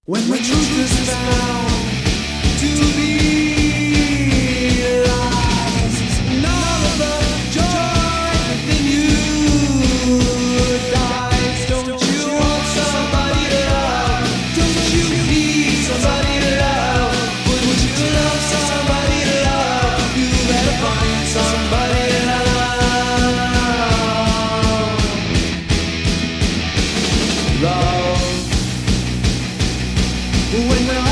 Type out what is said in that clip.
When the truth is found to be lies, and all of the joy within you dies. Don't you want somebody to love? Don't you need somebody to love? Wouldn't you love somebody to love? You better find somebody to love. Love. When